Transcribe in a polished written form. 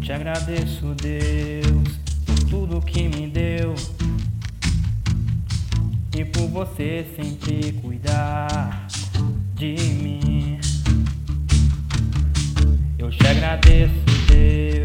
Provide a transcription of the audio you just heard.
te agradeço, Deus, por tudo que me deu e por você sempre cuidar de mim. Eu te agradeço, Deus,